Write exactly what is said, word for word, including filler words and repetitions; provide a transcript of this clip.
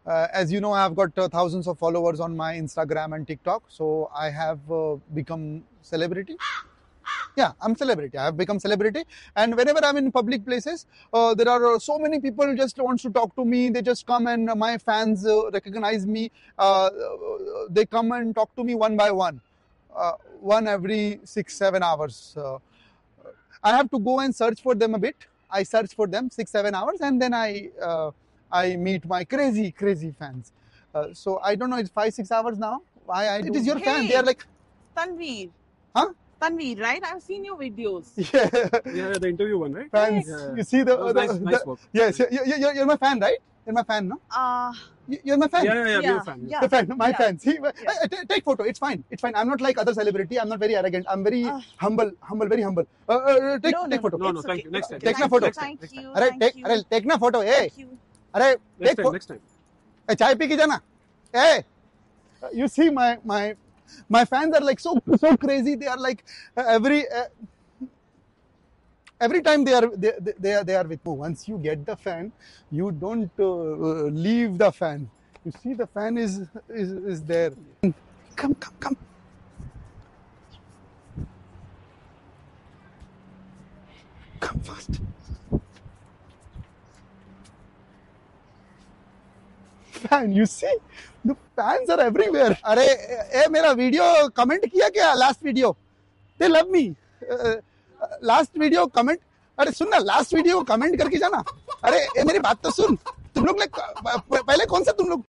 Uh, as you know, I have got uh, thousands of followers on my Instagram and TikTok. So I have uh, become celebrity. Yeah, I'm celebrity. I have become celebrity. And whenever I'm in public places, uh, there are uh, so many people just wants to talk to me. They just come and uh, my fans uh, recognize me. Uh, they come and talk to me one by one. Uh, one every six, seven hours. Uh, I have to go and search for them a bit. I search for them six, seven hours, and then I uh, I meet my crazy, crazy fans. Uh, so I don't know. It's five, six hours now. I, I it is your Hey, fan. They are like, Tanveer. huh? Tanveer, right? I've seen your videos. Yeah. Yeah, the interview one, right? Fans. Yeah. You see the, That was the, nice, the nice work. yes. You, you, you're, you're my fan, right? You're my fan, no? Uh, You- You're my fan. Yeah, yeah, yeah, Yeah, we're a fan. yeah. The fan, my Yeah. fan. See, Yeah. I- I- t- take photo. It's fine. It's fine. I'm not like other celebrity. I'm not very arrogant. I'm very Uh. humble, humble, very humble. Uh, uh, take, no, no, take photo. No, no, it's thank okay. you. Next time. Take next na time, photo. next time, Thank next you. time. Arey, Thank take, you. arey, take na photo. Hey, Thank you. arey, Next take time, photo. next time. Hey, chai pee ke jana. Hey, uh, you see my my my fans are like so so crazy. They are like uh, every uh, every time they are they, they, they are they are with me. Once you get the fan, you don't uh, uh, leave the fan. You see the fan is is is there. Come come come. Come fast. Fan, you see, the fans are everywhere. अरे ए मेरा video comment किया क्या last video? They love me. Last video comment अरे सुन ना last video comment करके जाना. अरे ए मेरी बात तो सुन. तुम लोग like, पहले कौन सा तुम लोग